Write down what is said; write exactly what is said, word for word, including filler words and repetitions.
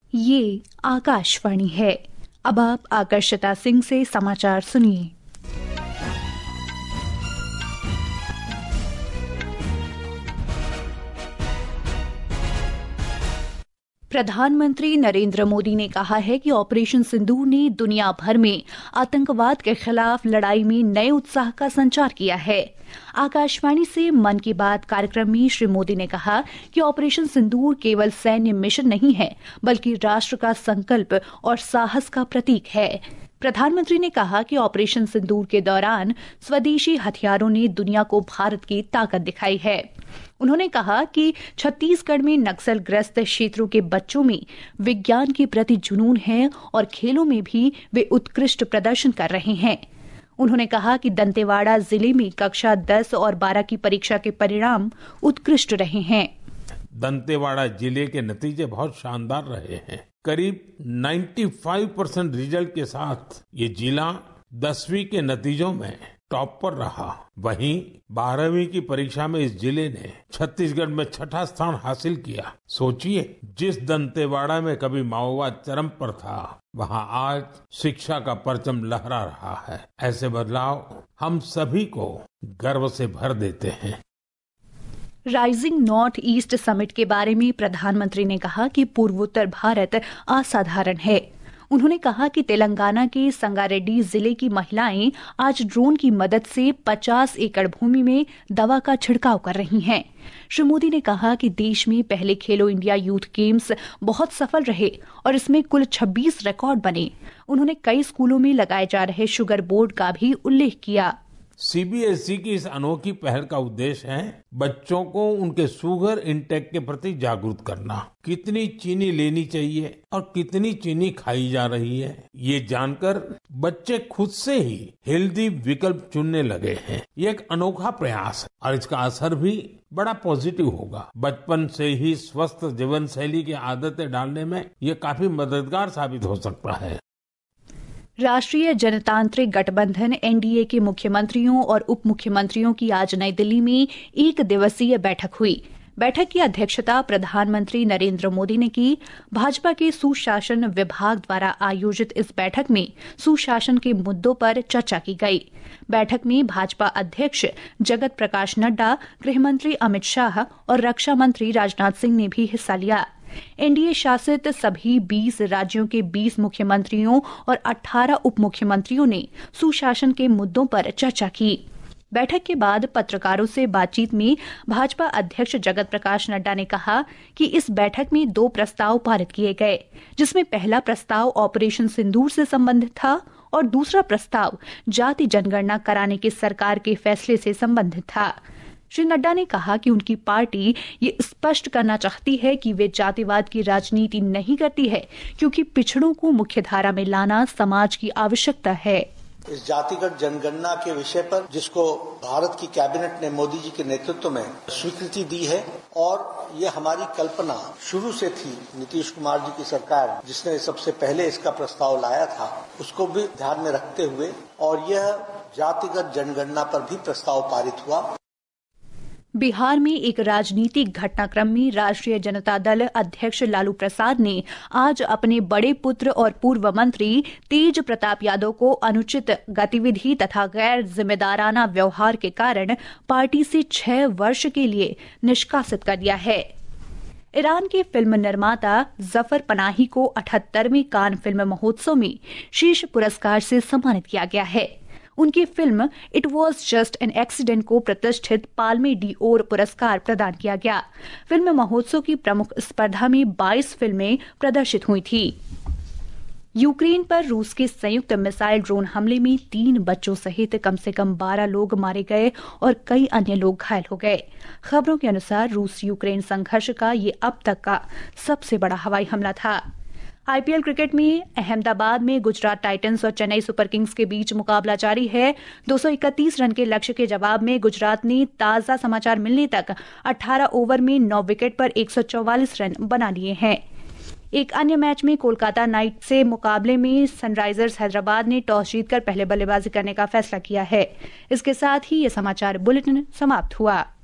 ये आकाशवाणी है। अब आप आकर्षिता सिंह से समाचार सुनिए। प्रधानमंत्री नरेंद्र मोदी ने कहा है कि ऑपरेशन सिंदूर ने दुनिया भर में आतंकवाद के खिलाफ लड़ाई में नए उत्साह का संचार किया है। आकाशवाणी से मन की बात कार्यक्रम में श्री मोदी ने कहा कि ऑपरेशन सिंदूर केवल सैन्य मिशन नहीं है, बल्कि राष्ट्र का संकल्प और साहस का प्रतीक है। प्रधानमंत्री ने कहा कि ऑपरेशन सिंदूर के दौरान स्वदेशी हथियारों ने दुनिया को भारत की ताकत दिखाई है। उन्होंने कहा कि छत्तीसगढ़ में नक्सल ग्रस्त क्षेत्रों के बच्चों में विज्ञान के प्रति जुनून है और खेलों में भी वे उत्कृष्ट प्रदर्शन कर रहे हैं। उन्होंने कहा कि दंतेवाड़ा जिले में कक्षा दस और बारह की परीक्षा के परिणाम उत्कृष्ट रहे हैं। दंतेवाड़ा जिले के नतीजे बहुत शानदार रहे हैं। करीब पचानवे परसेंट रिजल्ट के साथ ये जिला दसवीं के नतीजों में टॉप पर रहा। वहीं बारहवीं की परीक्षा में इस जिले ने छत्तीसगढ़ में छठा स्थान हासिल किया। सोचिए, जिस दंतेवाड़ा में कभी माओवाद चरम पर था, वहां आज शिक्षा का परचम लहरा रहा है। ऐसे बदलाव हम सभी को गर्व से भर देते हैं। राइजिंग नॉर्थ ईस्ट समिट के बारे में प्रधानमंत्री ने कहा कि पूर्वोत्तर भारत असाधारण है। उन्होंने कहा कि तेलंगाना के संगारेड्डी जिले की महिलाएं आज ड्रोन की मदद से पचास एकड़ भूमि में दवा का छिड़काव कर रही हैं। श्री मोदी ने कहा कि देश में पहले खेलो इंडिया यूथ गेम्स बहुत सफल रहे और इसमें कुल छब्बीस रिकॉर्ड बने। उन्होंने कई स्कूलों में लगाए जा रहे शुगर बोर्ड का भी उल्लेख किया। सीबीएसई की इस अनोखी पहल का उद्देश्य है बच्चों को उनके शुगर इंटेक के प्रति जागरूक करना। कितनी चीनी लेनी चाहिए और कितनी चीनी खाई जा रही है, ये जानकर बच्चे खुद से ही हेल्दी विकल्प चुनने लगे हैं। ये एक अनोखा प्रयास है और इसका असर भी बड़ा पॉजिटिव होगा। बचपन से ही स्वस्थ जीवन शैली की आदतें डालने में ये काफी मददगार साबित हो सकता है। राष्ट्रीय जनतांत्रिक गठबंधन एनडीए के मुख्यमंत्रियों और उप मुख्यमंत्रियों की आज नई दिल्ली में एक दिवसीय बैठक हुई। बैठक की अध्यक्षता प्रधानमंत्री नरेंद्र मोदी ने की। भाजपा के सुशासन विभाग द्वारा आयोजित इस बैठक में सुशासन के मुद्दों पर चर्चा की गई। बैठक में भाजपा अध्यक्ष जगत प्रकाश नड्डा, गृहमंत्री अमित शाह और रक्षा मंत्री राजनाथ सिंह ने भी हिस्सा लिया। एनडीए शासित सभी बीस राज्यों के बीस मुख्यमंत्रियों और अठारह उप मुख्यमंत्रियों ने सुशासन के मुद्दों पर चर्चा की। बैठक के बाद पत्रकारों से बातचीत में भाजपा अध्यक्ष जगत प्रकाश नड्डा ने कहा कि इस बैठक में दो प्रस्ताव पारित किए गए, जिसमें पहला प्रस्ताव ऑपरेशन सिंदूर से संबंधित था और दूसरा प्रस्ताव जाति जनगणना कराने के सरकार के फैसले से संबंधित था। श्री नड्डा ने कहा कि उनकी पार्टी ये स्पष्ट करना चाहती है कि वे जातिवाद की राजनीति नहीं करती है, क्योंकि पिछड़ों को मुख्यधारा में लाना समाज की आवश्यकता है। इस जातिगत जनगणना के विषय पर, जिसको भारत की कैबिनेट ने मोदी जी के नेतृत्व में स्वीकृति दी है, और ये हमारी कल्पना शुरू से थी। नीतीश कुमार जी की सरकार, जिसने सबसे पहले इसका प्रस्ताव लाया था, उसको भी ध्यान में रखते हुए और यह जातिगत जनगणना पर भी प्रस्ताव पारित हुआ। बिहार में एक राजनीतिक घटनाक्रम में राष्ट्रीय जनता दल अध्यक्ष लालू प्रसाद ने आज अपने बड़े पुत्र और पूर्व मंत्री तेज प्रताप यादव को अनुचित गतिविधि तथा गैर जिम्मेदाराना व्यवहार के कारण पार्टी से छह वर्ष के लिए निष्कासित कर दिया है। ईरान के फिल्म निर्माता जफर पनाही को अठहत्तरवें कान फिल्म महोत्सव में शीर्ष पुरस्कार से सम्मानित किया गया है। उनकी film it was just an accident को प्रतिष्ठित पाल्मे डी ओर पुरस्कार प्रदान किया गया। फिल्म महोत्सव की प्रमुख स्पर्धा में बाईस फिल्में प्रदर्शित हुई थी। यूक्रेन पर रूस के संयुक्त मिसाइल ड्रोन हमले में तीन बच्चों सहित कम से कम बारह लोग मारे गए और कई अन्य लोग घायल हो गए। खबरों के अनुसार रूस यूक्रेन संघर्ष का ये अब तक का सबसे बड़ा हवाई हमला था। आईपीएल क्रिकेट में अहमदाबाद में गुजरात टाइटंस और चेन्नई सुपर किंग्स के बीच मुकाबला जारी है। दो सौ इकतीस रन के लक्ष्य के जवाब में गुजरात ने ताजा समाचार मिलने तक अठारह ओवर में नौ विकेट पर एक सौ चौवालीस रन बना लिए हैं। एक अन्य मैच में कोलकाता नाइट से मुकाबले में सनराइजर्स हैदराबाद ने टॉस जीतकर पहले बल्लेबाजी करने का फैसला किया है। इसके साथ ही ये समाचार बुलेटिन समाप्त हुआ।